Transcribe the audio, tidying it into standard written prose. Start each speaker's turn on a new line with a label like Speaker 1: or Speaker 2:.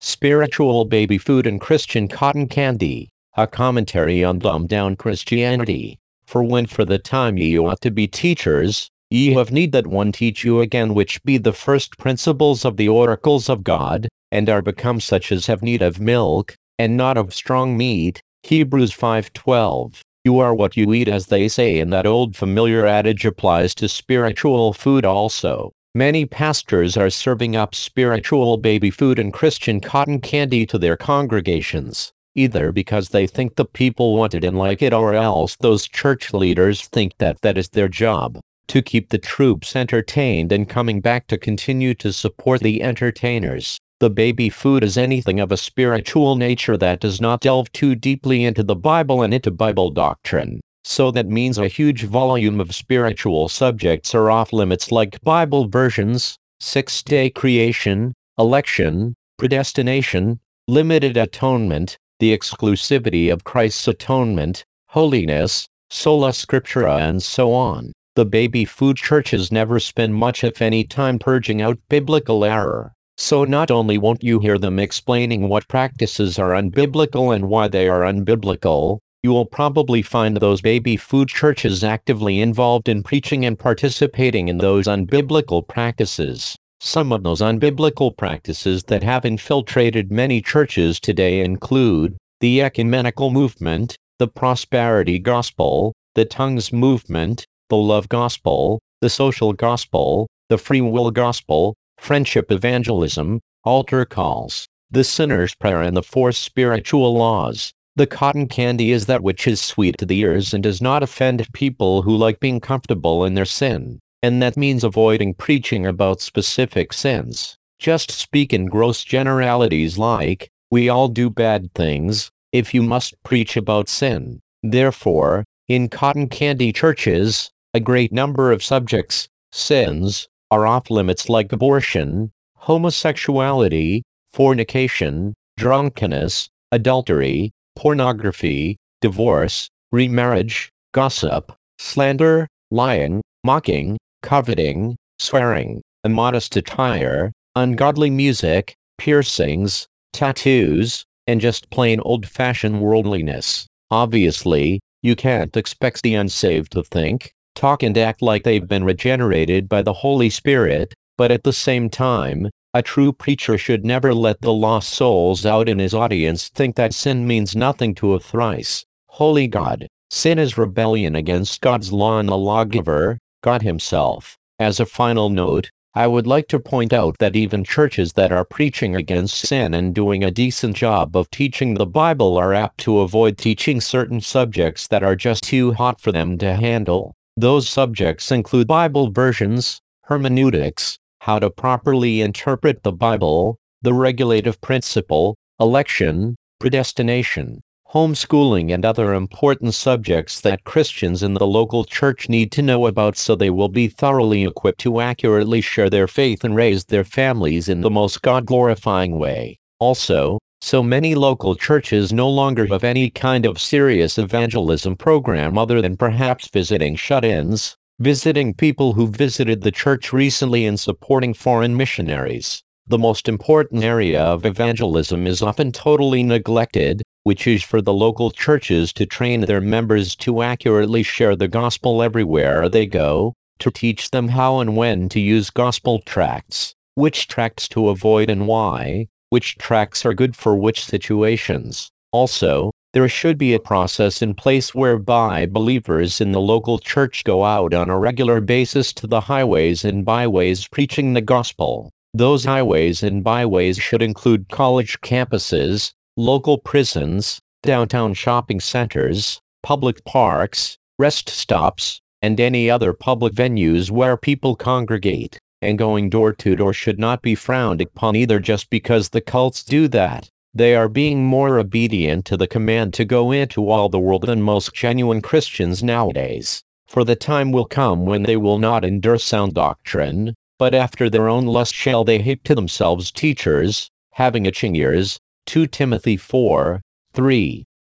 Speaker 1: Spiritual Baby Food and Christian Cotton Candy, a commentary on dumbed-down Christianity. For the time ye ought to be teachers, ye have need that one teach you again which be the first principles of the oracles of God, and are become such as have need of milk, and not of strong meat. Hebrews 5:12. You are what you eat, as they say, and that old familiar adage applies to spiritual food also. Many pastors are serving up spiritual baby food and Christian cotton candy to their congregations, either because they think the people want it and like it, or else those church leaders think that is their job, to keep the troops entertained and coming back to continue to support the entertainers. The baby food is anything of a spiritual nature that does not delve too deeply into the Bible and into Bible doctrine. So that means a huge volume of spiritual subjects are off limits, like Bible versions, six-day creation, election, predestination, limited atonement, the exclusivity of Christ's atonement, holiness, sola scriptura, and so on. The baby food churches never spend much if any time purging out biblical error. So not only won't you hear them explaining what practices are unbiblical and why they are unbiblical, you will probably find those baby food churches actively involved in preaching and participating in those unbiblical practices. Some of those unbiblical practices that have infiltrated many churches today include the ecumenical movement, the prosperity gospel, the tongues movement, the love gospel, the social gospel, the free will gospel, friendship evangelism, altar calls, the sinner's prayer, and the four spiritual laws. The cotton candy is that which is sweet to the ears and does not offend people who like being comfortable in their sin, and that means avoiding preaching about specific sins. Just speak in gross generalities like, we all do bad things, if you must preach about sin. Therefore, in cotton candy churches, a great number of subjects, sins, are off limits, like abortion, homosexuality, fornication, drunkenness, adultery, pornography, divorce, remarriage, gossip, slander, lying, mocking, coveting, swearing, immodest attire, ungodly music, piercings, tattoos, and just plain old-fashioned worldliness. Obviously, you can't expect the unsaved to think, talk, and act like they've been regenerated by the Holy Spirit, but at the same time, a true preacher should never let the lost souls out in his audience think that sin means nothing to a thrice holy God. Sin is rebellion against God's law and the lawgiver, God himself. As a final note, I would like to point out that even churches that are preaching against sin and doing a decent job of teaching the Bible are apt to avoid teaching certain subjects that are just too hot for them to handle. Those subjects include Bible versions, hermeneutics, how to properly interpret the Bible, the regulative principle, election, predestination, homeschooling, and other important subjects that Christians in the local church need to know about, so they will be thoroughly equipped to accurately share their faith and raise their families in the most God-glorifying way. Also, so many local churches no longer have any kind of serious evangelism program other than perhaps visiting shut-ins, visiting people who visited the church recently, and supporting foreign missionaries. The most important area of evangelism is often totally neglected, which is for the local churches to train their members to accurately share the gospel everywhere they go, to teach them how and when to use gospel tracts, which tracts to avoid and why, which tracts are good for which situations. Also, there should be a process in place whereby believers in the local church go out on a regular basis to the highways and byways preaching the gospel. Those highways and byways should include college campuses, local prisons, downtown shopping centers, public parks, rest stops, and any other public venues where people congregate. And going door to door should not be frowned upon either, just because the cults do that. They are being more obedient to the command to go into all the world than most genuine Christians nowadays. For the time will come when they will not endure sound doctrine, but after their own lust shall they heap to themselves teachers, having itching ears. 2 Timothy 4:3.